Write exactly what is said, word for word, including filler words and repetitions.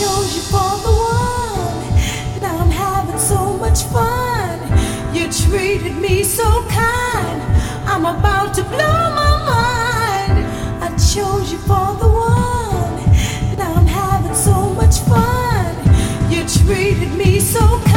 chose you for the one. Now I'm having so much fun. You treated me so kind. I'm about to blow my mind. I chose you for the one. Now I'm having so much fun. You treated me so kind.